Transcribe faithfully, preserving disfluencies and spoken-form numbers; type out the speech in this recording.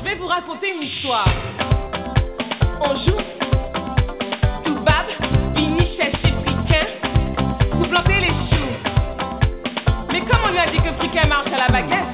vais vous raconter une histoire. On joue. Toubab, fini chercher Friquin. Vous plantez les choux. Mais comme on lui a dit que Friquin marche à la baguette,